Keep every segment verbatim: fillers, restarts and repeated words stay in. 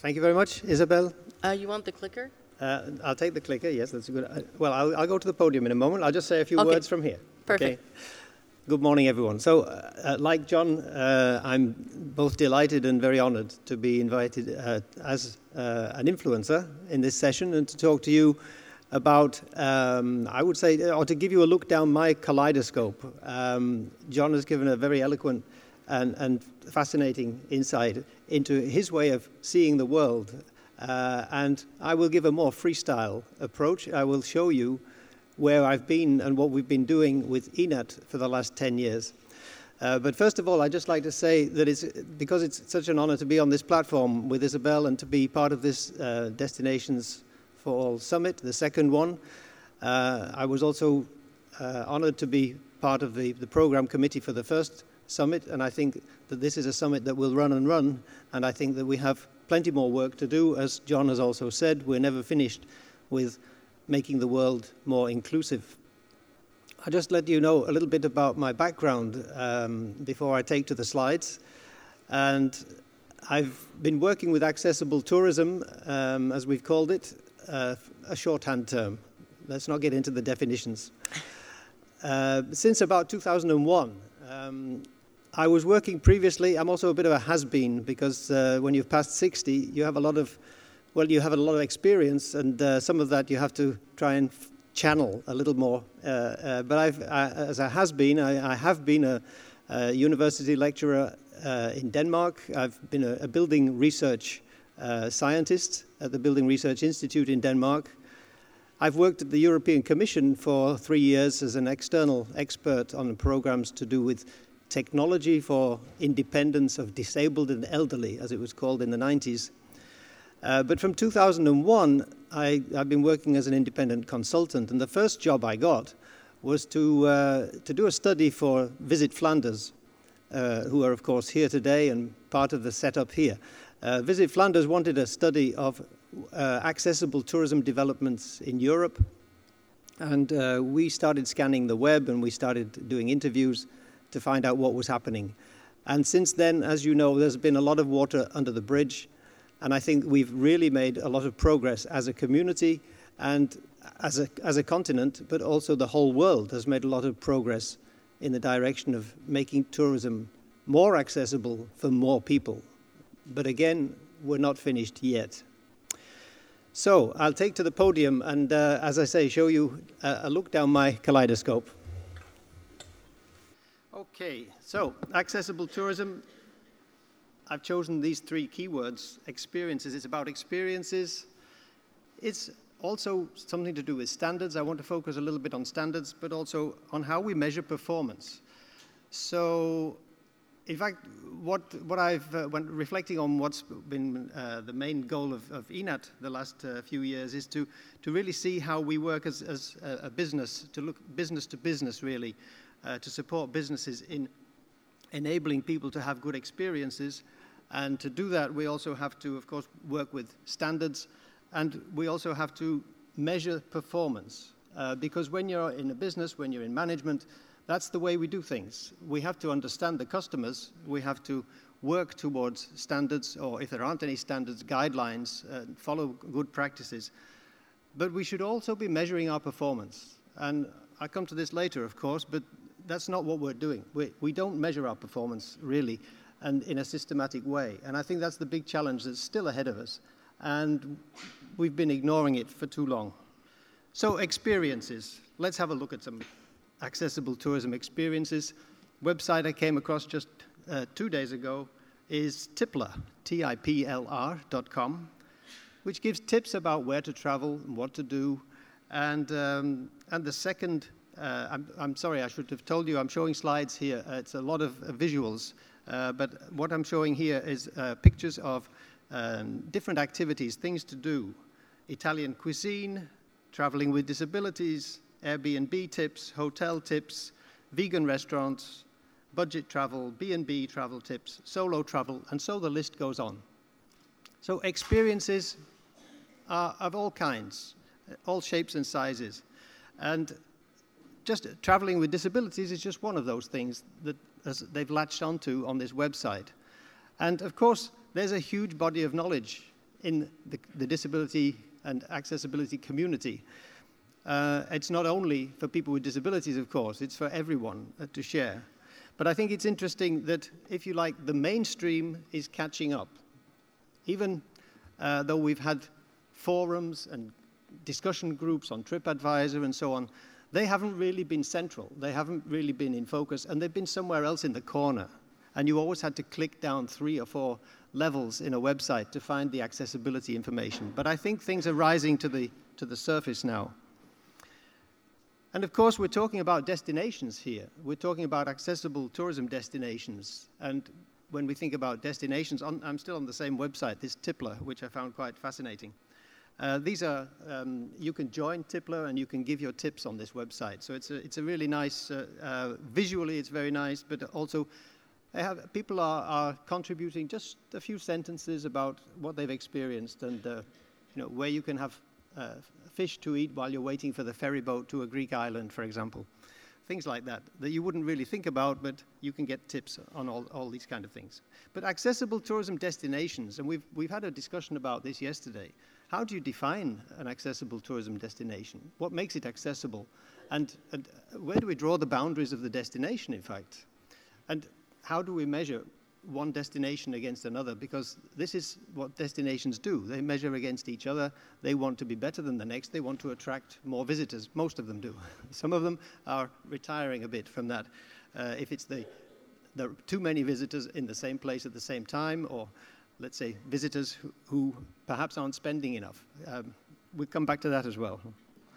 Thank you very much, Isabel. Uh, you want the clicker? Uh, I'll take the clicker, yes, that's a good... Uh, well, I'll, I'll go to the podium in a moment. I'll just say a few okay. words from here. Perfect. Okay? Good morning, everyone. So, uh, like John, uh, I'm both delighted and very honored to be invited uh, as uh, an influencer in this session and to talk to you about, um, I would say, or to give you a look down my kaleidoscope. Um, John has given a very eloquent and, and fascinating insight into his way of seeing the world. Uh, and I will give a more freestyle approach. I will show you where I've been and what we've been doing with E N A T for the last ten years. Uh, but first of all, I'd just like to say that it's because it's such an honor to be on this platform with Isabel and to be part of this uh, Destinations for All Summit, the second one. Uh, I was also uh, honored to be part of the, the program committee for the first summit, and I think that this is a summit that will run and run, and I think that we have plenty more work to do. As John has also said, we're never finished with making the world more inclusive. I'll just let you know a little bit about my background um, before I take to the slides. And I've been working with accessible tourism, um, as we've called it, uh, a shorthand term. Let's not get into the definitions. Uh, since about two thousand one, um, I was working previously. I'm also a bit of a has-been because uh, when you've passed sixty, you have a lot of, well, you have a lot of experience, and uh, some of that you have to try and f channel a little more. Uh, uh, but I've, I, as a has-been, I, I have been a, a university lecturer uh, in Denmark. I've been a, a building research uh, scientist at the Building Research Institute in Denmark. I've worked at the European Commission for three years as an external expert on programs to do with technology for independence of disabled and elderly, as it was called in the nineties. Uh, but from two thousand one, I, I've been working as an independent consultant, and the first job I got was to, uh, to do a study for Visit Flanders, uh, who are, of course, here today and part of the setup here. Uh, Visit Flanders wanted a study of uh, accessible tourism developments in Europe, and uh, we started scanning the web and we started doing interviews to find out what was happening. And since then, as you know, there's been a lot of water under the bridge, and I think we've really made a lot of progress as a community and as a, as a continent, but also the whole world has made a lot of progress in the direction of making tourism more accessible for more people. But again, we're not finished yet. So I'll take to the podium and, uh, as I say, show you a, a look down my kaleidoscope. Okay, so accessible tourism. I've chosen these three keywords. Experiences, it's about experiences. It's also something to do with standards. I want to focus a little bit on standards, but also on how we measure performance. So, in fact, what, what I've, uh, when reflecting on what's been uh, the main goal of, of E N A T the last uh, few years is to, to really see how we work as, as a business, to look business to business really, uh, to support businesses in enabling people to have good experiences. And to do that, we also have to, of course, work with standards, and we also have to measure performance. Uh, because when you're in a business, when you're in management, that's the way we do things. We have to understand the customers. We have to work towards standards, or if there aren't any standards, guidelines, uh, follow good practices. But we should also be measuring our performance. And I'll come to this later, of course, but that's not what we're doing. We, we don't measure our performance, really, and in a systematic way. And I think that's the big challenge that's still ahead of us. And we've been ignoring it for too long. So experiences. Let's have a look at some accessible tourism experiences. Website I came across just uh, two days ago is Tipler, T I P L R dot com, which gives tips about where to travel and what to do. And, um, and the second, uh, I'm, I'm sorry, I should have told you, I'm showing slides here. Uh, it's a lot of uh, visuals. Uh, but what I'm showing here is uh, pictures of um, different activities, things to do. Italian cuisine, traveling with disabilities, Airbnb tips, hotel tips, vegan restaurants, budget travel, B and B travel tips, solo travel, and so the list goes on. So experiences are of all kinds, all shapes and sizes. And just traveling with disabilities is just one of those things that as they've latched onto on this website. And of course, there's a huge body of knowledge in the, the disability and accessibility community. Uh, it's not only for people with disabilities, of course, it's for everyone uh, to share. But I think it's interesting that, if you like, the mainstream is catching up. Even uh, though we've had forums and discussion groups on TripAdvisor and so on, they haven't really been central. They haven't really been in focus, and they've been somewhere else in the corner. And you always had to click down three or four levels in a website to find the accessibility information. But I think things are rising to the, to the surface now. And of course, we're talking about destinations here. We're talking about accessible tourism destinations. And when we think about destinations, on, I'm still on the same website, this Tippler, which I found quite fascinating. Uh, these are, um, you can join Tippler and you can give your tips on this website. So it's a, it's a really nice, uh, uh, visually it's very nice, but also they have, people are, are contributing just a few sentences about what they've experienced and uh, you know, where you can have uh, fish to eat while you're waiting for the ferry boat to a Greek island, for example. Things like that, that you wouldn't really think about, but you can get tips on all, all these kind of things. But accessible tourism destinations, and we've, we've had a discussion about this yesterday. How do you define an accessible tourism destination? What makes it accessible? And, and where do we draw the boundaries of the destination, in fact? And how do we measure one destination against another? Because this is what destinations do. They measure against each other. They want to be better than the next. They want to attract more visitors. Most of them do. Some of them are retiring a bit from that. Uh, if it's the, the too many visitors in the same place at the same time, or let's say visitors who, who perhaps aren't spending enough. Um, we'll come back to that as well.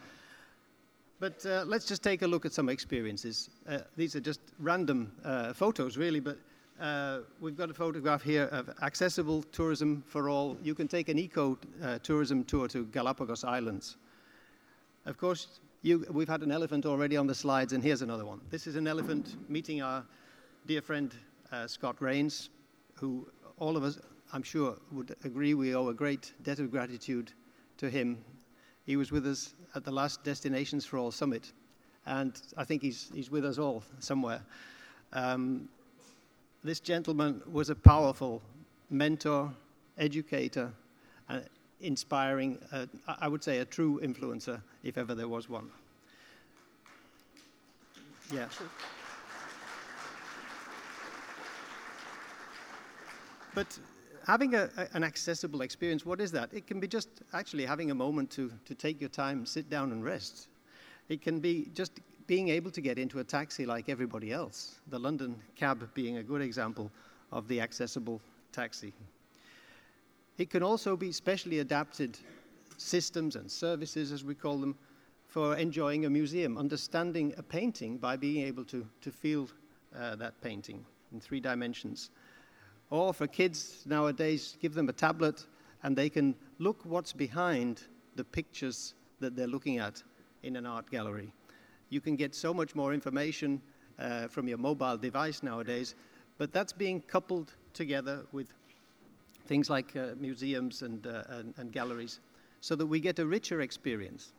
But uh, let's just take a look at some experiences. Uh, these are just random uh, photos, really, but uh, we've got a photograph here of accessible tourism for all. You can take an eco-tourism uh, tour to Galapagos Islands. Of course, you, we've had an elephant already on the slides, and here's another one. This is an elephant meeting our dear friend uh, Scott Rains, who all of us, I'm sure, would agree we owe a great debt of gratitude to him. He was with us at the last Destinations for All Summit, and I think he's, he's with us all somewhere. Um, this gentleman was a powerful mentor, educator, uh, inspiring, uh, I would say a true influencer, if ever there was one. Yeah. But having a, a, an accessible experience, what is that? It can be just actually having a moment to, to take your time, sit down and rest. It can be just being able to get into a taxi like everybody else, the London cab being a good example of the accessible taxi. It can also be specially adapted systems and services, as we call them, for enjoying a museum, understanding a painting by being able to, to feel uh, that painting in three dimensions. Or for kids nowadays, give them a tablet and they can look what's behind the pictures that they're looking at in an art gallery. You can get so much more information uh, from your mobile device nowadays, but that's being coupled together with things like uh, museums and, uh, and, and galleries so that we get a richer experience.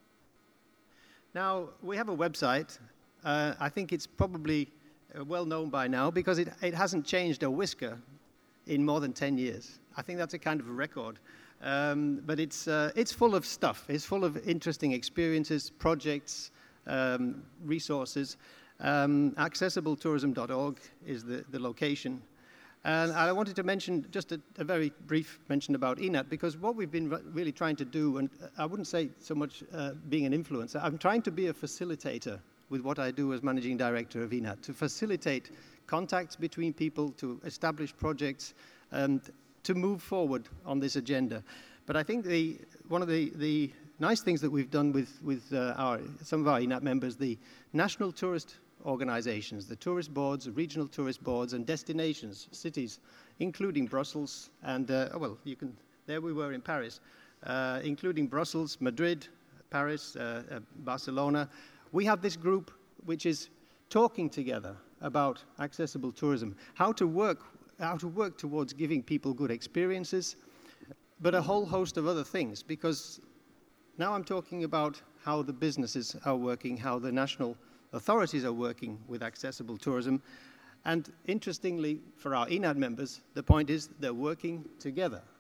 Now, we have a website. Uh, I think it's probably Uh, well known by now because it, it hasn't changed a whisker in more than ten years. I think that's a kind of a record. Um, but it's, uh, it's full of stuff. It's full of interesting experiences, projects, um, resources. Um, accessible tourism dot org is the, the location. And I wanted to mention just a, a very brief mention about E N A T, because what we've been re really trying to do, and I wouldn't say so much uh, being an influencer, I'm trying to be a facilitator with what I do as managing director of E N A T, to facilitate contacts between people, to establish projects, and to move forward on this agenda. But I think the, one of the, the nice things that we've done with, with uh, our, some of our E N A T members, the national tourist organizations, the tourist boards, regional tourist boards, and destinations, cities, including Brussels, and, uh, oh, well, you can, there we were in Paris, uh, including Brussels, Madrid, Paris, uh, uh, Barcelona. We have this group which is talking together about accessible tourism, how to work, how to work towards giving people good experiences, but a whole host of other things, because now I'm talking about how the businesses are working, how the national authorities are working with accessible tourism. And interestingly, for our E N A T members, the point is they're working together.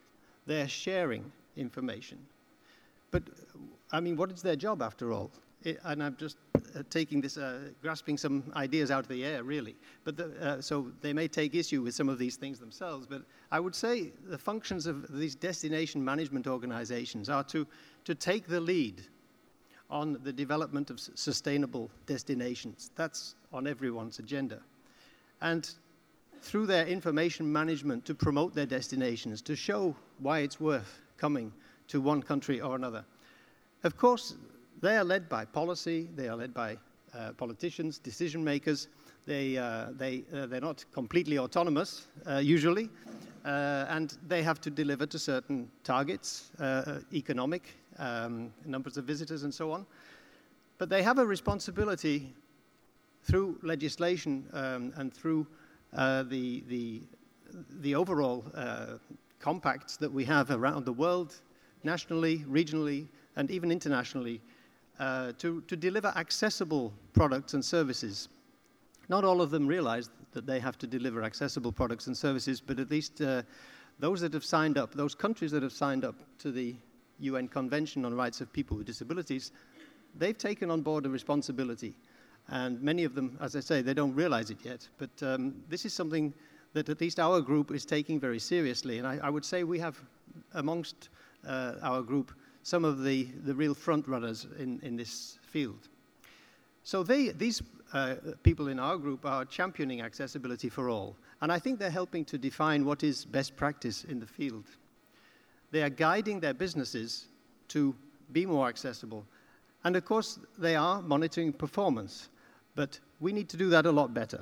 they're sharing information. But, I mean, what is their job after all? It, and I'm just uh, taking this, uh, grasping some ideas out of the air, really. But the, uh, so they may take issue with some of these things themselves, but I would say the functions of these destination management organizations are to, to take the lead on the development of s- sustainable destinations. That's on everyone's agenda. And through their information management to promote their destinations, to show why it's worth coming to one country or another. Of course, they are led by policy, they are led by uh, politicians, decision makers. They, uh, they, uh, they're not completely autonomous, uh, usually, uh, and they have to deliver to certain targets, uh, economic, um, numbers of visitors and so on. But they have a responsibility through legislation um, and through uh, the, the, the overall uh, compacts that we have around the world, nationally, regionally, and even internationally, uh, to, to deliver accessible products and services. Not all of them realize that they have to deliver accessible products and services, but at least uh, those that have signed up, those countries that have signed up to the U N Convention on Rights of People with Disabilities, they've taken on board a responsibility. And many of them, as I say, they don't realize it yet, but um, this is something that at least our group is taking very seriously. And I, I would say we have amongst uh, our group some of the, the real front runners in, in this field. So they, these uh, people in our group are championing accessibility for all. And I think they're helping to define what is best practice in the field. They are guiding their businesses to be more accessible. And of course, they are monitoring performance. But we need to do that a lot better.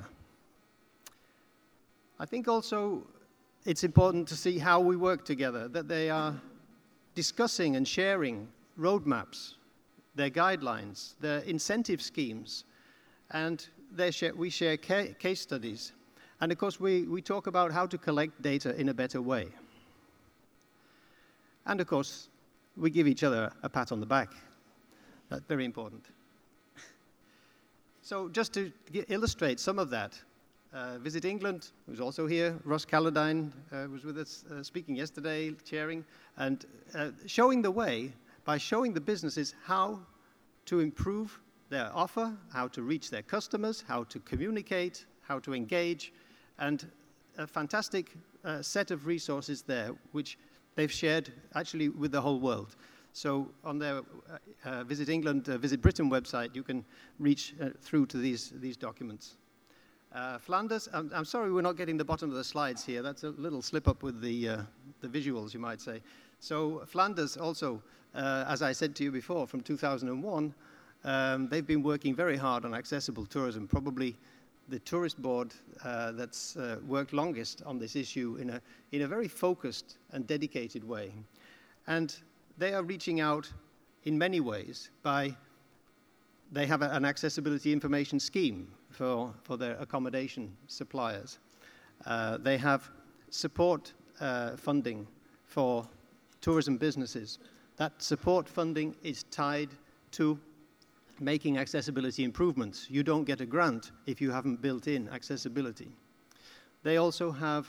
I think also it's important to see how we work together, that they are discussing and sharing roadmaps, their guidelines, their incentive schemes, and they share, we share ca- case studies. And of course, we, we talk about how to collect data in a better way. And of course, we give each other a pat on the back. That's very important. So just to illustrate some of that, uh, Visit England, who's also here, Ross Calladine uh, was with us uh, speaking yesterday, chairing, and uh, showing the way by showing the businesses how to improve their offer, how to reach their customers, how to communicate, how to engage, and a fantastic uh, set of resources there, which they've shared actually with the whole world. So on their uh, uh, Visit England, uh, Visit Britain website, you can reach uh, through to these, these documents. Uh, Flanders, I'm, I'm sorry we're not getting the bottom of the slides here. That's a little slip up with the, uh, the visuals, you might say. So Flanders also, uh, as I said to you before, from two thousand one, um, they've been working very hard on accessible tourism, probably the tourist board uh, that's uh, worked longest on this issue in a, in a very focused and dedicated way. And they are reaching out in many ways by, they have a, an accessibility information scheme for, for their accommodation suppliers. Uh, they have support uh, funding for tourism businesses. That support funding is tied to making accessibility improvements. You don't get a grant if you haven't built in accessibility. They also have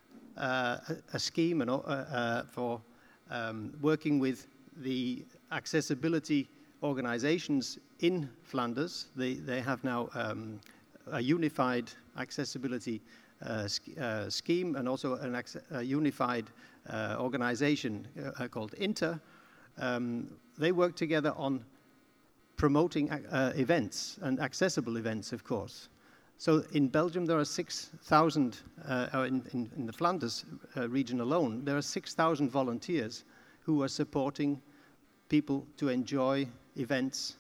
uh, a, a scheme and, uh, uh, for um, working with the accessibility organizations in Flanders. They, they have now um, a unified accessibility uh, sch uh, scheme and also an a unified uh, organization uh, called Inter. Um, they work together on promoting uh, events and accessible events, of course. So in Belgium, there are six thousand, uh, in, in, in the Flanders uh, region alone, there are six thousand volunteers who are supporting people to enjoy events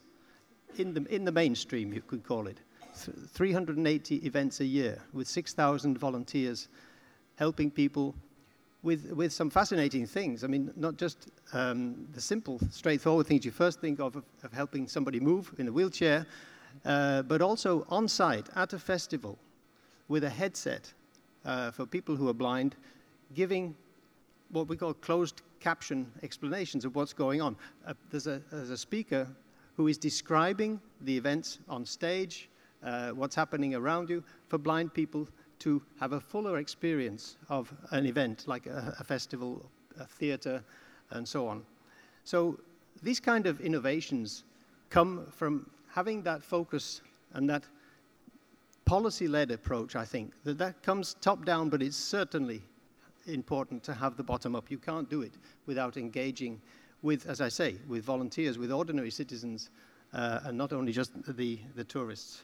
in the, in the mainstream, you could call it. Th three hundred eighty events a year with six thousand volunteers helping people with, with some fascinating things. I mean, not just um, the simple, straightforward things you first think of, of, of helping somebody move in a wheelchair, uh, but also on site at a festival with a headset uh, for people who are blind, giving what we call closed caption explanations of what's going on. Uh, there's, a, there's a speaker who is describing the events on stage, uh, what's happening around you, for blind people to have a fuller experience of an event like a, a festival a theatre, and so on. So these kind of innovations come from having that focus and that policy-led approach, I think. That that comes top-down, but it's certainly important to have the bottom-up. You can't do it without engaging with, as I say, with volunteers, with ordinary citizens, uh, and not only just the, the tourists.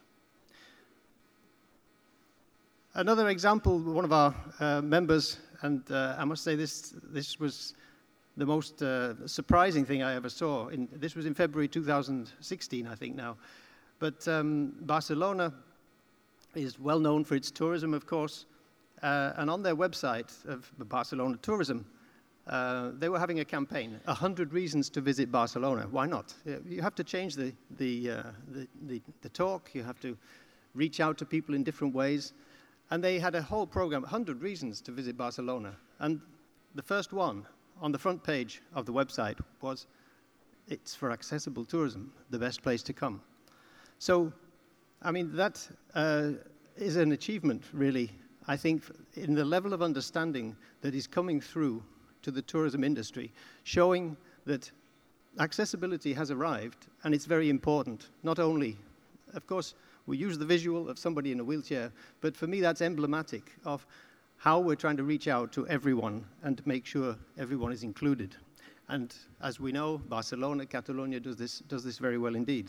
Another example, one of our uh, members, and uh, I must say this, this was the most uh, surprising thing I ever saw. In, this was in February two thousand sixteen, I think now. But um, Barcelona is well known for its tourism, of course, uh, and on their website of Barcelona Tourism, uh, they were having a campaign, one hundred reasons to visit Barcelona. Why not? You have to change the, the, uh, the, the, the talk, you have to reach out to people in different ways, and they had a whole program, one hundred reasons to visit Barcelona. And the first one on the front page of the website was, it's for accessible tourism, the best place to come. So, I mean, that uh, is an achievement, really, I think, in the level of understanding that is coming through to the tourism industry, showing that accessibility has arrived, and it's very important. Not only, of course, we use the visual of somebody in a wheelchair, but for me that's emblematic of how we're trying to reach out to everyone and make sure everyone is included. And as we know, Barcelona, Catalonia does this, does this very well indeed.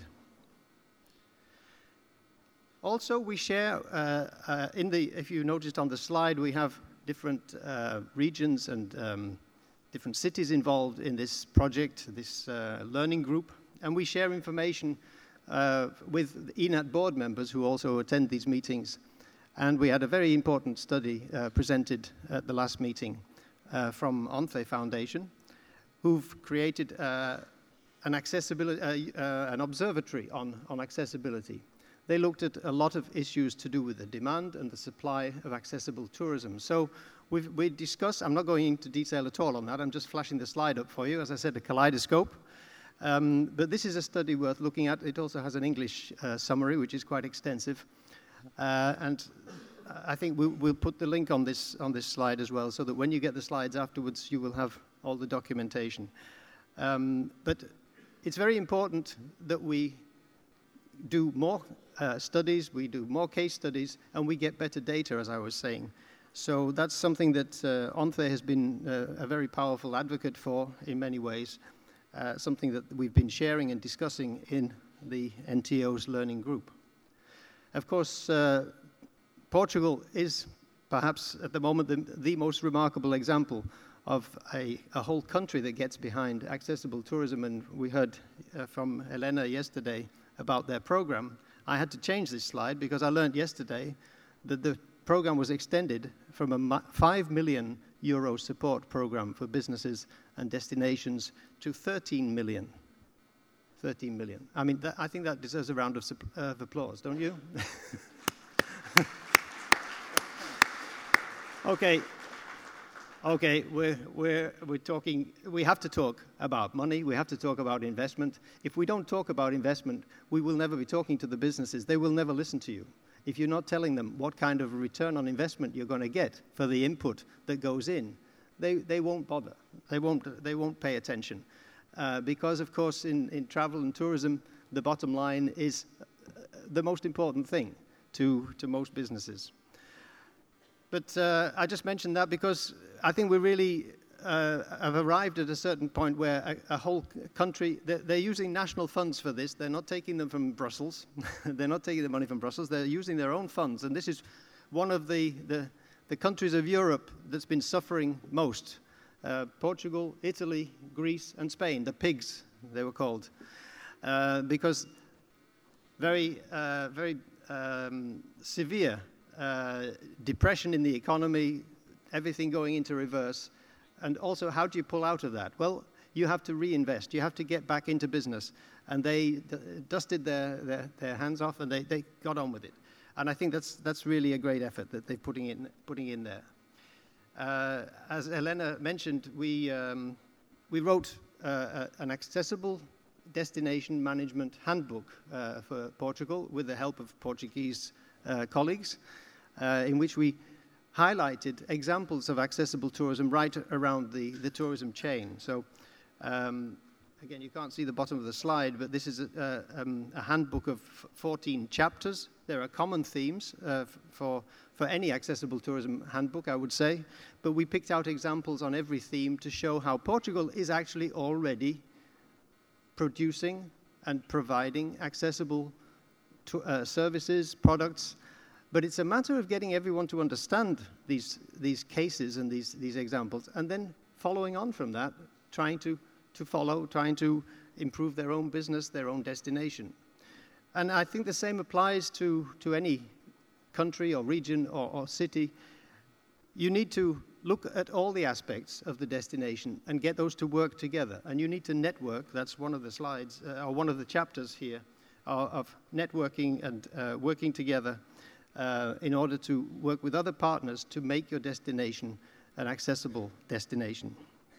Also, we share, uh, uh, in the, if you noticed on the slide, we have different uh, regions and um, different cities involved in this project, this uh, learning group, and we share information uh, with E N A T board members who also attend these meetings. And we had a very important study uh, presented at the last meeting uh, from ONCE Foundation, who've created uh, an accessibility, uh, uh, an observatory on, on accessibility. They looked at a lot of issues to do with the demand and the supply of accessible tourism. So we've, we discussed, I'm not going into detail at all on that, I'm just flashing the slide up for you, as I said, a kaleidoscope. Um, but this is a study worth looking at. It also has an English uh, summary, which is quite extensive. Uh, and I think we'll, we'll put the link on this, on this slide as well, so that when you get the slides afterwards, you will have all the documentation. Um, but it's very important that we do more uh, studies, we do more case studies, and we get better data, as I was saying. So that's something that uh, ONCE has been uh, a very powerful advocate for in many ways, uh, something that we've been sharing and discussing in the N T O's learning group. Of course, uh, Portugal is perhaps at the moment the, the most remarkable example of a, a whole country that gets behind accessible tourism, and we heard uh, from Elena yesterday about their program. I had to change this slide because I learned yesterday that the program was extended from a five million euro support program for businesses and destinations to thirteen million. thirteen million. I mean, that, I think that deserves a round of, uh, of applause, don't you? Okay. Okay, we're, we're, we're talking, we have to talk about money, we have to talk about investment. If we don't talk about investment, we will never be talking to the businesses. They will never listen to you. If you're not telling them what kind of return on investment you're going to get for the input that goes in, they, they won't bother. They won't, they won't pay attention. Uh, because, of course, in, in travel and tourism, the bottom line is the most important thing to, to most businesses. But uh, I just mentioned that because I think we really uh, have arrived at a certain point where a, a whole country, they're, they're using national funds for this. They're not taking them from Brussels. They're not taking the money from Brussels. They're using their own funds. And this is one of the, the, the countries of Europe that's been suffering most. Uh, Portugal, Italy, Greece, and Spain, the pigs, they were called. Uh, because very, uh, very um, severe Uh, depression in the economy, everything going into reverse. And also, how do you pull out of that? Well, you have to reinvest. You have to get back into business. And they d- dusted their, their, their hands off and they, they got on with it. And I think that's, that's really a great effort that they're putting in, putting in there. Uh, as Elena mentioned, we, um, we wrote uh, an accessible destination management handbook uh, for Portugal with the help of Portuguese uh, colleagues. Uh, in which we highlighted examples of accessible tourism right around the, the tourism chain. So um, again, you can't see the bottom of the slide, but this is a, um, a handbook of fourteen chapters. There are common themes uh, for, for any accessible tourism handbook, I would say, but we picked out examples on every theme to show how Portugal is actually already producing and providing accessible to, uh, services, products, but it's a matter of getting everyone to understand these, these cases and these, these examples, and then following on from that, trying to, to follow, trying to improve their own business, their own destination. And I think the same applies to, to any country or region or, or city. You need to look at all the aspects of the destination and get those to work together. And you need to network. That's one of the slides, uh, or one of the chapters here, uh, of networking and uh, working together uh, in order to work with other partners to make your destination an accessible destination.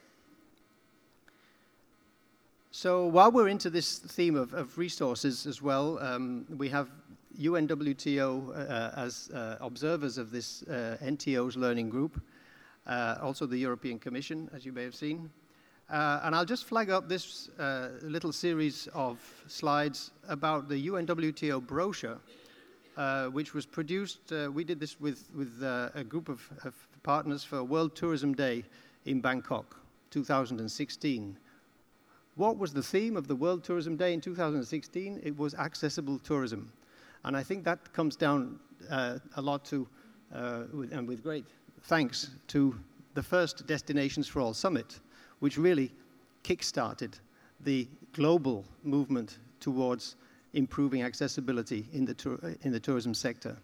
So while we're into this theme of, of resources as well, um, we have U N W T O uh, as uh, observers of this uh, N T O's learning group, uh, also the European Commission, as you may have seen. Uh, and I'll just flag up this uh, little series of slides about the U N W T O brochure, uh, which was produced. Uh, we did this with, with uh, a group of, of partners for World Tourism Day in Bangkok, two thousand sixteen. What was the theme of the World Tourism Day in two thousand sixteen? It was accessible tourism. And I think that comes down uh, a lot to, uh, with, and with great thanks to the first Destinations for All Summit, which really kick-started the global movement towards improving accessibility in the, tour, in the tourism sector.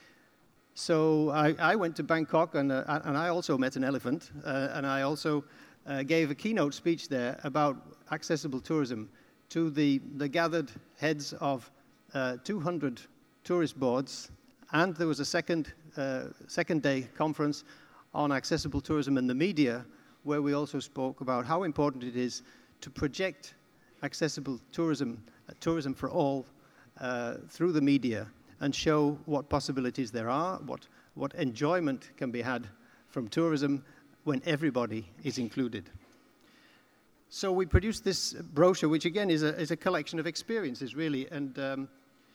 So I, I went to Bangkok, and, uh, and I also met an elephant, uh, and I also uh, gave a keynote speech there about accessible tourism to the, the gathered heads of uh, two hundred tourist boards, and there was a second, uh, second day conference on accessible tourism and the media, where we also spoke about how important it is to project accessible tourism, uh, tourism for all, uh, through the media, and show what possibilities there are, what, what enjoyment can be had from tourism when everybody is included. So we produced this brochure, which again is a, is a collection of experiences, really, and um,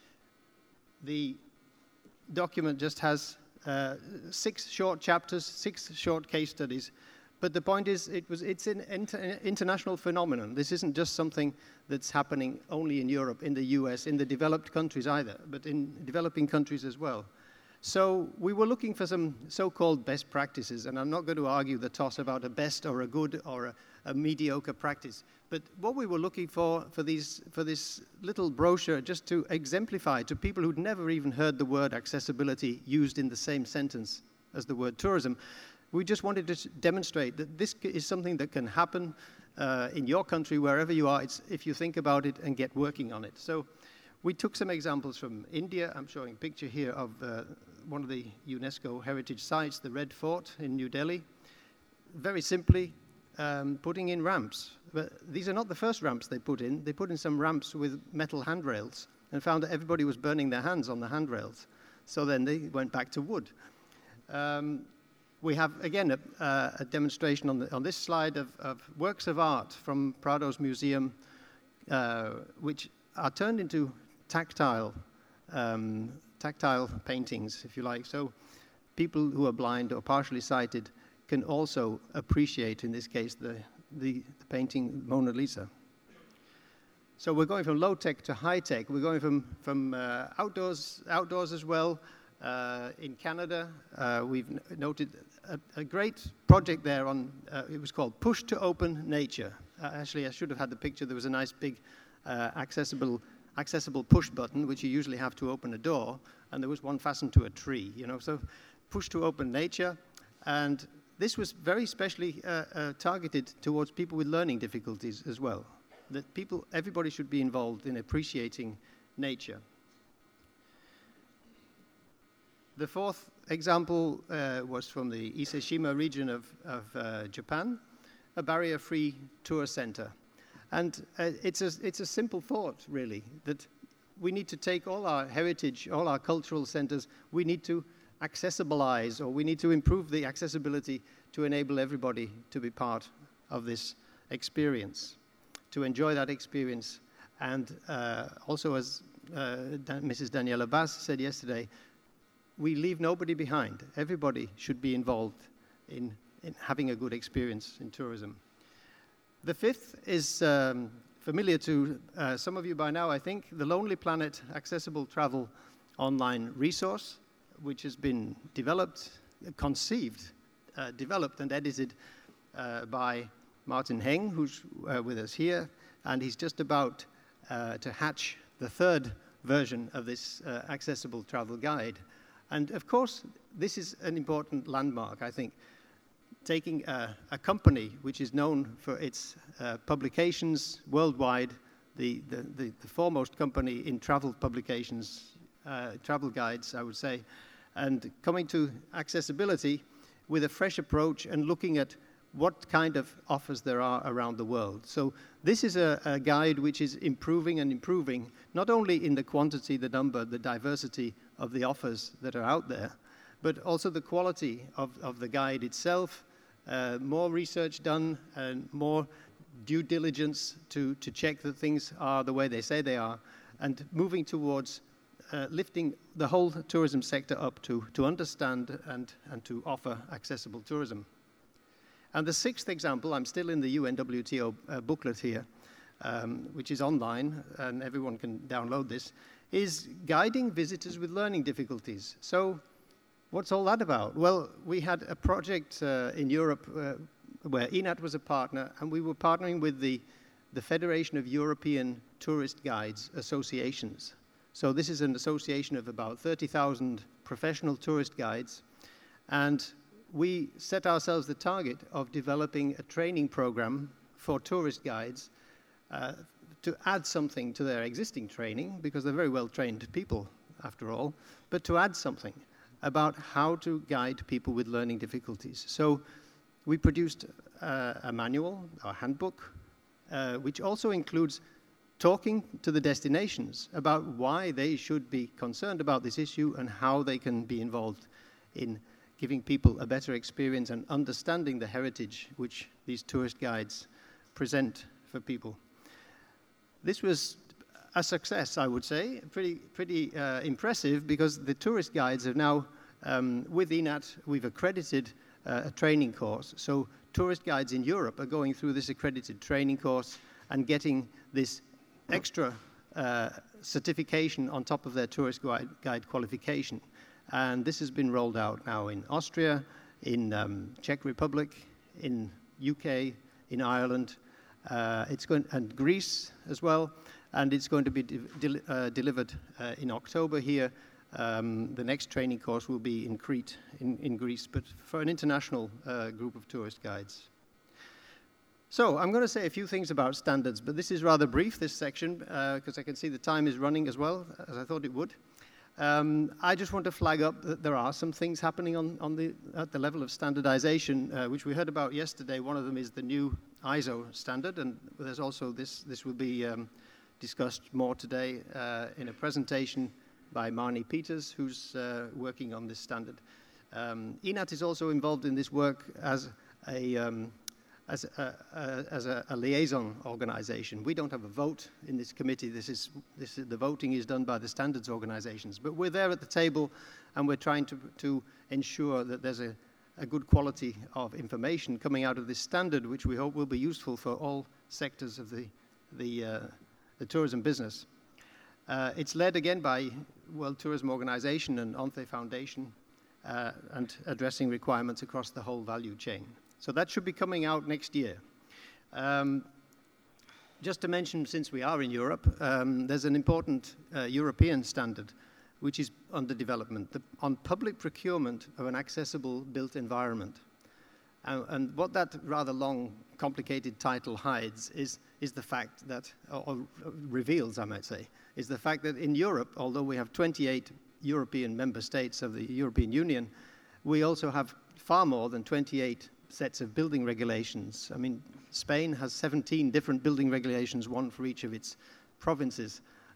the document just has uh, six short chapters, six short case studies. But the point is, it was, it's an inter international phenomenon. This isn't just something that's happening only in Europe, in the U S, in the developed countries either, but in developing countries as well. So we were looking for some so-called best practices, and I'm not going to argue the toss about a best or a good or a, a mediocre practice. But what we were looking for for, these, for this little brochure, just to exemplify to people who'd never even heard the word accessibility used in the same sentence as the word tourism, we just wanted to demonstrate that this is something that can happen uh, in your country, wherever you are, it's, if you think about it and get working on it. So we took some examples from India. I'm showing a picture here of uh, one of the UNESCO heritage sites, the Red Fort in New Delhi. Very simply, um, putting in ramps. But these are not the first ramps they put in. They put in some ramps with metal handrails and found that everybody was burning their hands on the handrails. So then they went back to wood. Um, we have, again, a, uh, a demonstration on, the, on this slide of, of works of art from Prado's museum, uh, which are turned into tactile, um, tactile paintings, if you like. So people who are blind or partially sighted can also appreciate, in this case, the, the, the painting Mona Lisa. So we're going from low-tech to high-tech. We're going from, from uh, outdoors, outdoors as well. Uh, in Canada, uh, we've n noted a, a great project there on, uh, it was called Push to Open Nature. Uh, actually, I should have had the picture. There was a nice big uh, accessible, accessible push button, which you usually have to open a door, and there was one fastened to a tree, you know. So Push to Open Nature, and this was very specially uh, uh, targeted towards people with learning difficulties as well. That people, everybody should be involved in appreciating nature. The fourth example uh, was from the Ise-shima region of, of uh, Japan, a barrier-free tour center. And uh, it's, a, it's a simple thought, really, that we need to take all our heritage, all our cultural centers, we need to accessibilize, or we need to improve the accessibility to enable everybody to be part of this experience, to enjoy that experience. And uh, also, as uh, Dan- Missus Daniela Bass said yesterday, we leave nobody behind. Everybody should be involved in, in having a good experience in tourism. The fifth is um, familiar to uh, some of you by now, I think, the Lonely Planet Accessible Travel online resource, which has been developed, conceived, uh, developed and edited uh, by Martin Heng, who's uh, with us here, and he's just about uh, to hatch the third version of this uh, accessible travel guide. And of course, this is an important landmark, I think. Taking a, a company which is known for its uh, publications worldwide, the, the, the, the foremost company in travel publications, uh, travel guides, I would say, and coming to accessibility with a fresh approach and looking at what kind of offers there are around the world. So this is a, a guide which is improving and improving, not only in the quantity, the number, the diversity of the offers that are out there, but also the quality of, of the guide itself, uh, more research done and more due diligence to, to check that things are the way they say they are, and moving towards uh, lifting the whole tourism sector up to, to understand and, and to offer accessible tourism. And the sixth example, I'm still in the U N W T O uh, booklet here, um, which is online, and everyone can download this, is guiding visitors with learning difficulties. So what's all that about? Well, we had a project uh, in Europe uh, where E N A T was a partner, and we were partnering with the, the Federation of European Tourist Guides Associations. So this is an association of about thirty thousand professional tourist guides, and we set ourselves the target of developing a training program for tourist guides uh, to add something to their existing training, because they're very well-trained people, after all, but to add something about how to guide people with learning difficulties. So we produced uh, a manual, a handbook, uh, which also includes talking to the destinations about why they should be concerned about this issue and how they can be involved in giving people a better experience and understanding the heritage which these tourist guides present for people. This was a success, I would say, pretty, pretty uh, impressive, because the tourist guides have now, um, with E N A T, we've accredited uh, a training course. So tourist guides in Europe are going through this accredited training course and getting this extra uh, certification on top of their tourist guide, guide qualification. And this has been rolled out now in Austria, in um, Czech Republic, in U K, in Ireland, uh, it's going, and Greece as well. And it's going to be de de uh, delivered uh, in October here. Um, the next training course will be in Crete, in, in Greece, but for an international uh, group of tourist guides. So I'm going to say a few things about standards, but this is rather brief, this section, because uh, I can see the time is running as well, as I thought it would. Um, I just want to flag up that there are some things happening on, on the, at the level of standardization, uh, which we heard about yesterday. One of them is the new I S O standard, and there's also this, this will be um, discussed more today uh, in a presentation by Marnie Peters, who's uh, working on this standard. Um, E N A T is also involved in this work as a, um, as a, a, as a, a liaison organization. We don't have a vote in this committee. This is, this is, the voting is done by the standards organizations. But we're there at the table, and we're trying to, to ensure that there's a, a good quality of information coming out of this standard, which we hope will be useful for all sectors of the, the, uh, the tourism business. Uh, it's led again by World Tourism Organization and ONTHE Foundation, uh, and addressing requirements across the whole value chain. So that should be coming out next year. Um, just to mention, since we are in Europe, um, there's an important uh, European standard which is under development, the, on public procurement of an accessible built environment. Uh, and what that rather long, complicated title hides is, is the fact that, or, or reveals, I might say, is the fact that in Europe, although we have twenty-eight European member states of the European Union, we also have far more than twenty-eight sets of building regulations. I mean, Spain has seventeen different building regulations, one for each of its provinces.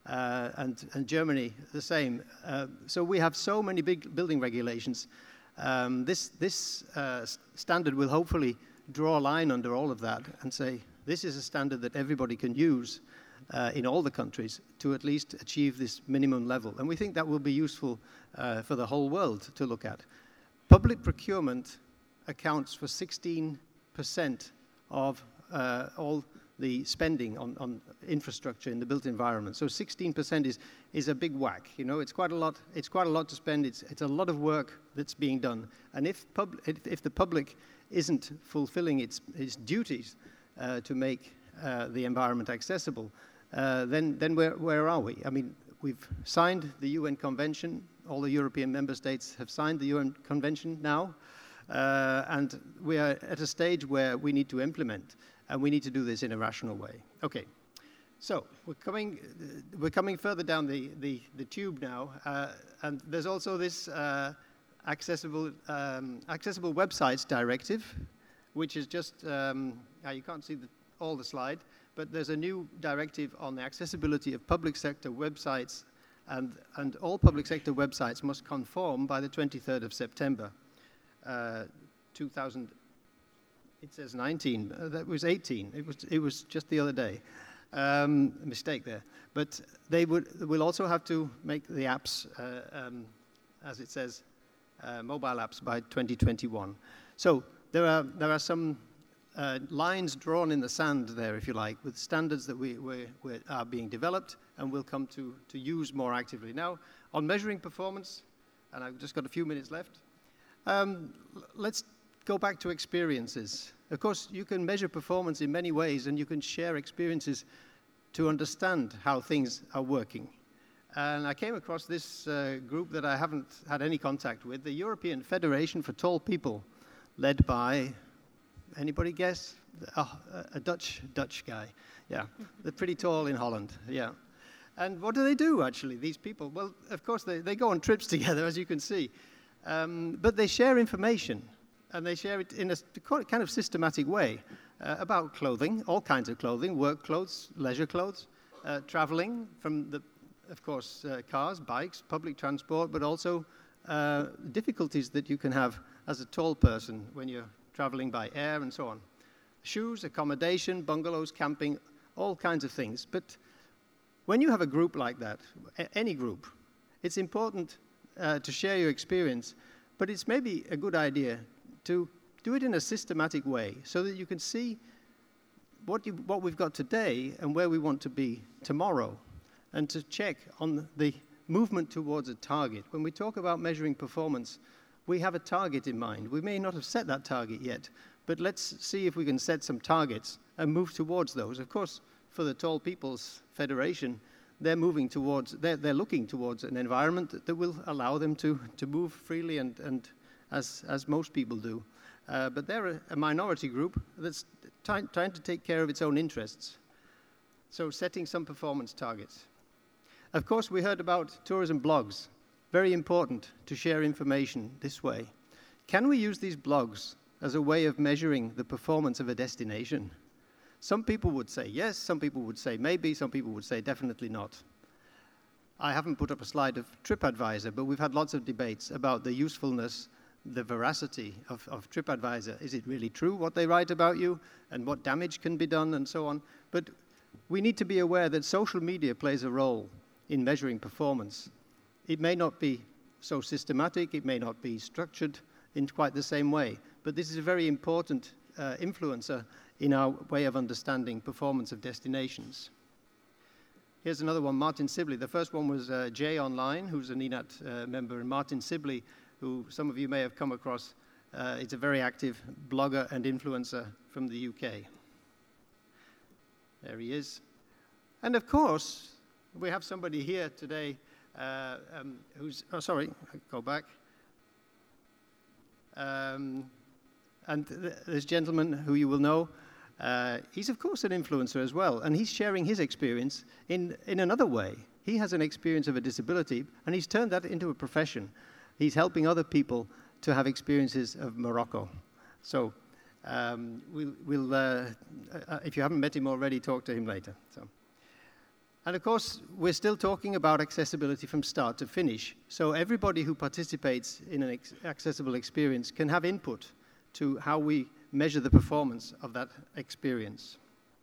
uh, and, and Germany the same. Uh, so we have so many big building regulations. Um, this this uh, standard will hopefully draw a line under all of that and say, this is a standard that everybody can use uh, in all the countries to at least achieve this minimum level. And we think that will be useful uh, for the whole world to look at. Public procurement accounts for sixteen percent of uh, all the spending on, on infrastructure in the built environment. So sixteen percent is, is a big whack. You know, it's quite a lot. It's quite a lot to spend. It's, it's a lot of work that's being done. And if, pub, if, if the public isn't fulfilling its, its duties uh, to make uh, the environment accessible, uh, then, then where, where are we? I mean, we've signed the U N Convention. All the European member states have signed the U N Convention now. Uh, and we are at a stage where we need to implement, and we need to do this in a rational way. Okay, so we're coming, uh, we're coming further down the, the, the tube now, uh, and there's also this uh, accessible, um, accessible websites directive, which is just, um, uh, you can't see the, all the slide, but there's a new directive on the accessibility of public sector websites, and, and all public sector websites must conform by the twenty-third of September. Uh, two thousand, it says nineteen, uh, that was eighteen, it was, it was just the other day. Um, a mistake there. But they would, will also have to make the apps, uh, um, as it says, uh, mobile apps by twenty twenty-one. So there are, there are some uh, lines drawn in the sand there, if you like, with standards that we, we, we are being developed and will come to, to use more actively. Now, on measuring performance, and I've just got a few minutes left, Um, let's go back to experiences. Of course, you can measure performance in many ways, and you can share experiences to understand how things are working. And I came across this uh, group that I haven't had any contact with, the European Federation for Tall People, led by, anybody guess? Oh, a Dutch Dutch guy. Yeah, they're pretty tall in Holland, yeah. And what do they do, actually, these people? Well, of course, they, they go on trips together, as you can see. Um, but they share information, and they share it in a kind of systematic way uh, about clothing, all kinds of clothing, work clothes, leisure clothes, uh, traveling from, the, of course, uh, cars, bikes, public transport, but also uh, difficulties that you can have as a tall person when you're traveling by air and so on. Shoes, accommodation, bungalows, camping, all kinds of things. But when you have a group like that, any group, it's important Uh, to share your experience, but it's maybe a good idea to do it in a systematic way so that you can see what, you, what we've got today and where we want to be tomorrow, and to check on the movement towards a target. When we talk about measuring performance, we have a target in mind. We may not have set that target yet, but let's see if we can set some targets and move towards those. Of course, for the Tall People's Federation, they're moving towards, they're, they're looking towards an environment that, that will allow them to, to move freely and, and as, as most people do. Uh, but they're a, a minority group that's try, trying to take care of its own interests. So setting some performance targets. Of course, we heard about tourism blogs. Very important to share information this way. Can we use these blogs as a way of measuring the performance of a destination? Some people would say yes, some people would say maybe, some people would say definitely not. I haven't put up a slide of TripAdvisor, but we've had lots of debates about the usefulness, the veracity of, of TripAdvisor. Is it really true what they write about you, and what damage can be done, and so on? But we need to be aware that social media plays a role in measuring performance. It may not be so systematic, it may not be structured in quite the same way, but this is a very important uh, influencer in our way of understanding performance of destinations. Here's another one, Martin Sibley. The first one was uh, Jay Online, who's an E N A T uh, member, and Martin Sibley, who some of you may have come across. Uh, it's a very active blogger and influencer from the U K. There he is. And of course, we have somebody here today uh, um, who's, oh sorry, go back. Um, and th this gentleman who you will know, Uh, he's, of course, an influencer as well, and he's sharing his experience in, in another way. He has an experience of a disability, and he's turned that into a profession. He's helping other people to have experiences of Morocco. So um, we'll, we'll uh, uh, if you haven't met him already, talk to him later. So, And of course, we're still talking about accessibility from start to finish. So everybody who participates in an ex- accessible experience can have input to how we measure the performance of that experience.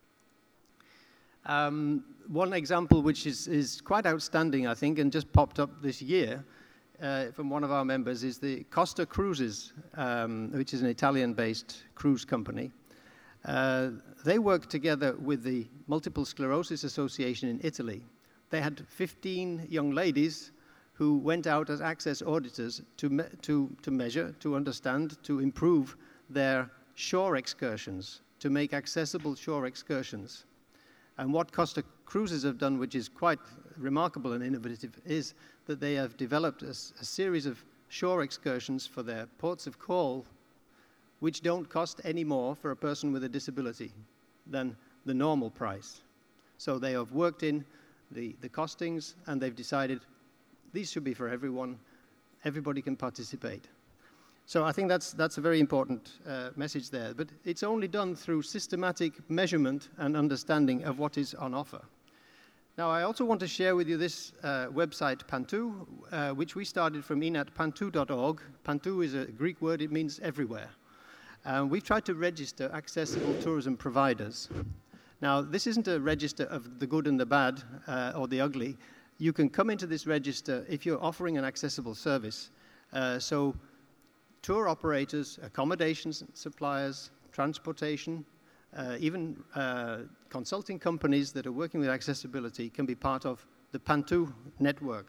Um, one example which is, is quite outstanding, I think, and just popped up this year uh, from one of our members is the Costa Cruises, um, which is an Italian-based cruise company. Uh, they work together with the Multiple Sclerosis Association in Italy. They had fifteen young ladies who went out as access auditors to, me to, to measure, to understand, to improve their shore excursions, to make accessible shore excursions. And what Costa Cruises have done, which is quite remarkable and innovative, is that they have developed a, a series of shore excursions for their ports of call which don't cost any more for a person with a disability than the normal price. So they have worked in the, the costings, and they've decided these should be for everyone. Everybody can participate. So I think that's, that's a very important uh, message there. But it's only done through systematic measurement and understanding of what is on offer. Now, I also want to share with you this uh, website, Pantu, uh, which we started from I N A T pantu dot org. Pantu is a Greek word. It means everywhere. Um, we've tried to register accessible tourism providers. Now, this isn't a register of the good and the bad uh, or the ugly. You can come into this register if you're offering an accessible service. Uh, so tour operators, accommodations suppliers, transportation, uh, even uh, consulting companies that are working with accessibility can be part of the Pantu network.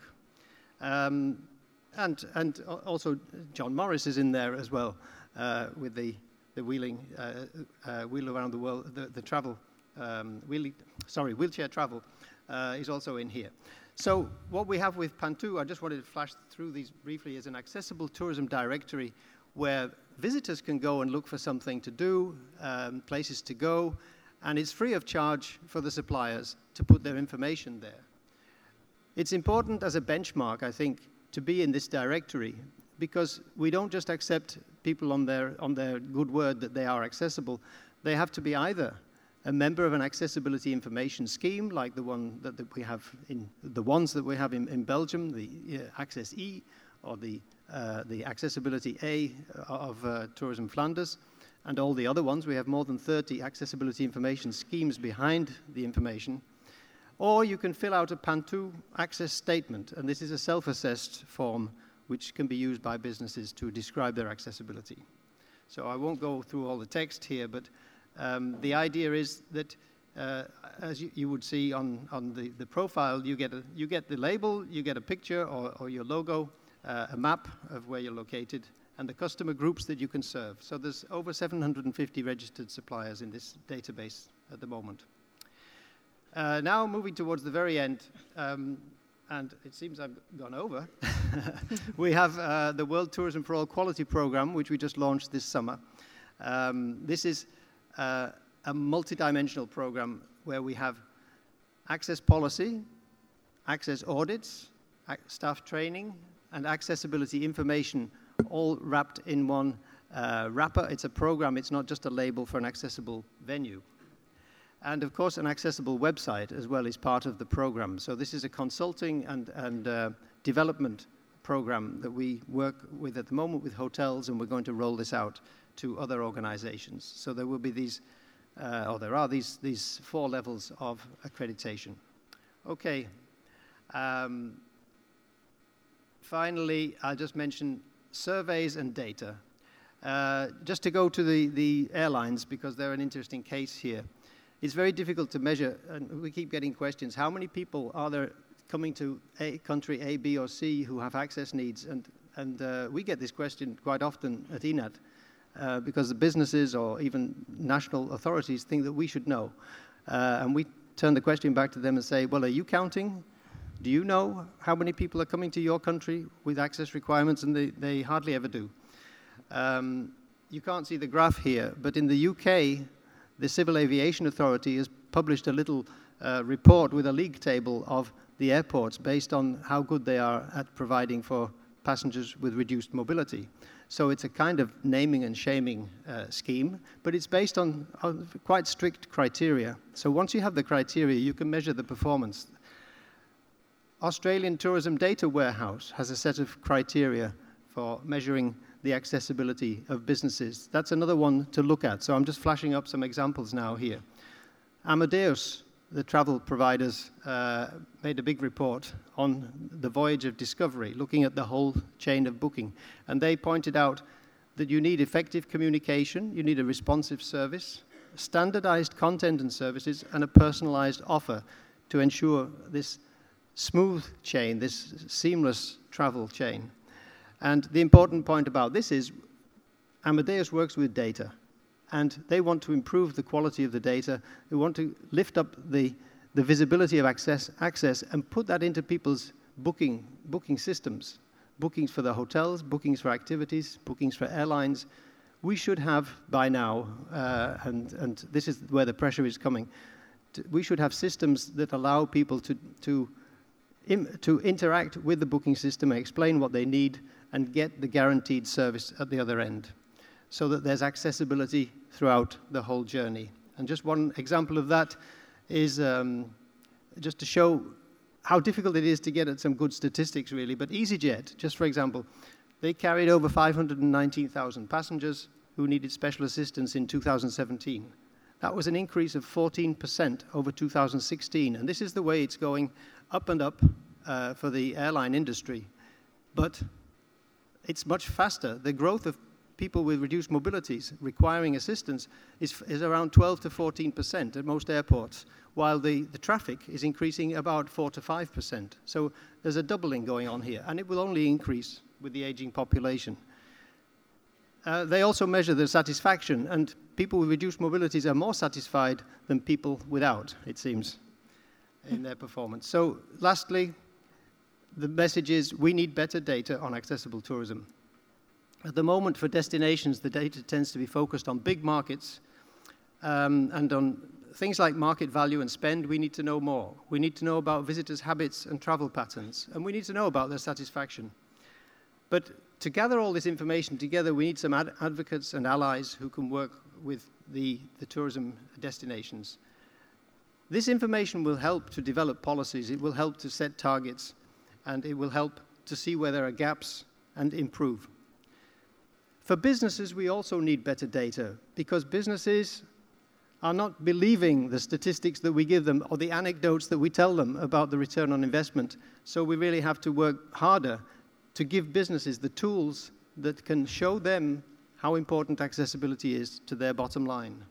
Um, and, and also John Morris is in there as well. Uh, with the, the wheeling, uh, uh, wheel around the world, the, the travel, um, wheelie, sorry, wheelchair travel uh, is also in here. So what we have with Pantu, I just wanted to flash through these briefly, is an accessible tourism directory where visitors can go and look for something to do, um, places to go, and it's free of charge for the suppliers to put their information there. It's important as a benchmark, I think, to be in this directory, because we don't just accept people on their, on their good word that they are accessible. They have to be either a member of an accessibility information scheme, like the one that, that we have in the ones that we have in, in Belgium, the uh, Access E, or the, uh, the Accessibility A of uh, Tourism Flanders, and all the other ones. We have more than thirty accessibility information schemes behind the information. Or you can fill out a Pantu access statement, and this is a self-assessed form which can be used by businesses to describe their accessibility. So I won't go through all the text here, but um, the idea is that, uh, as you, you would see on, on the, the profile, you get, a, you get the label, you get a picture or, or your logo, uh, a map of where you're located, and the customer groups that you can serve. So there's over seven hundred fifty registered suppliers in this database at the moment. Uh, now moving towards the very end, um, and it seems I've gone over. We have uh, the World Tourism for All Quality program, which we just launched this summer. Um, this is uh, a multidimensional program where we have access policy, access audits, ac staff training, and accessibility information all wrapped in one uh, wrapper. It's a program, it's not just a label for an accessible venue. And of course, an accessible website as well is part of the program. So this is a consulting and, and uh, development program that we work with at the moment with hotels, and we're going to roll this out to other organizations. So there will be these, uh, or there are these, these four levels of accreditation. Okay. Um, finally, I'll just mention surveys and data. Uh, just to go to the, the airlines, because they're an interesting case here. It's very difficult to measure, and we keep getting questions. How many people are there coming to a country A, B, or C who have access needs? And, and uh, we get this question quite often at I N A T, uh, because the businesses or even national authorities think that we should know. Uh, and we turn the question back to them and say, well, are you counting? Do you know how many people are coming to your country with access requirements? And they, they hardly ever do. Um, you can't see the graph here, but in the U K, the Civil Aviation Authority has published a little uh, report with a league table of the airports based on how good they are at providing for passengers with reduced mobility. So it's a kind of naming and shaming uh, scheme, but it's based on, on quite strict criteria. So once you have the criteria, you can measure the performance. Australian Tourism Data Warehouse has a set of criteria for measuring the accessibility of businesses. That's another one to look at. So I'm just flashing up some examples now here. Amadeus, the travel providers, uh, made a big report on the voyage of discovery, looking at the whole chain of booking. And they pointed out that you need effective communication, you need a responsive service, standardized content and services, and a personalized offer to ensure this smooth chain, this seamless travel chain. And the important point about this is Amadeus works with data, and they want to improve the quality of the data. They want to lift up the, the visibility of access, access and put that into people's booking, booking systems, bookings for the hotels, bookings for activities, bookings for airlines. We should have by now, uh, and, and this is where the pressure is coming, to, we should have systems that allow people to, to, im, to interact with the booking system and explain what they need and get the guaranteed service at the other end, so that there's accessibility throughout the whole journey. And just one example of that is um, just to show how difficult it is to get at some good statistics, really. But EasyJet, just for example, they carried over five hundred nineteen thousand passengers who needed special assistance in two thousand seventeen. That was an increase of fourteen percent over two thousand sixteen. And this is the way it's going up and up uh, for the airline industry. But it's much faster. The growth of people with reduced mobilities requiring assistance is, is around twelve to fourteen percent at most airports, while the, the traffic is increasing about four to five percent. So there's a doubling going on here, and it will only increase with the aging population. Uh, they also measure the satisfaction, and people with reduced mobilities are more satisfied than people without, it seems, in their performance. So lastly, the message is we need better data on accessible tourism. At the moment, for destinations, the data tends to be focused on big markets, um, and on things like market value and spend. We need to know more. We need to know about visitors' habits and travel patterns, and we need to know about their satisfaction. But to gather all this information together, we need some ad advocates and allies who can work with the, the tourism destinations. This information will help to develop policies. It will help to set targets, and it will help to see where there are gaps and improve. For businesses, we also need better data, because businesses are not believing the statistics that we give them or the anecdotes that we tell them about the return on investment. So we really have to work harder to give businesses the tools that can show them how important accessibility is to their bottom line.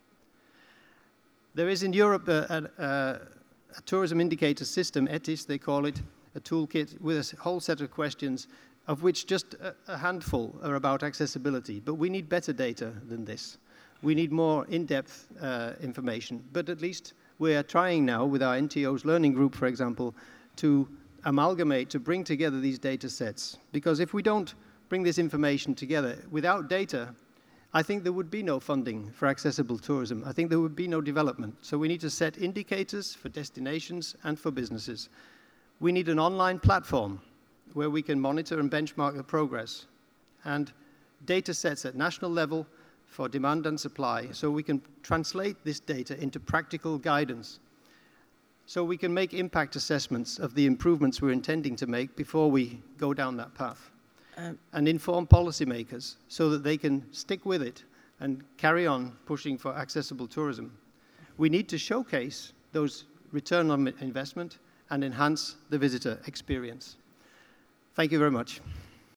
There is in Europe a, a, a tourism indicator system, ETIS they call it, a toolkit with a whole set of questions, of which just a, a handful are about accessibility. But we need better data than this. We need more in-depth uh, information. But at least we are trying now with our N T O's learning group, for example, to amalgamate, to bring together these data sets. Because if we don't bring this information together without data, I think there would be no funding for accessible tourism. I think there would be no development. So we need to set indicators for destinations and for businesses. We need an online platform where we can monitor and benchmark the progress, and data sets at national level for demand and supply, so we can translate this data into practical guidance, so we can make impact assessments of the improvements we're intending to make before we go down that path, um, and inform policymakers so that they can stick with it and carry on pushing for accessible tourism. We need to showcase those return on investment and enhance the visitor experience. Thank you very much.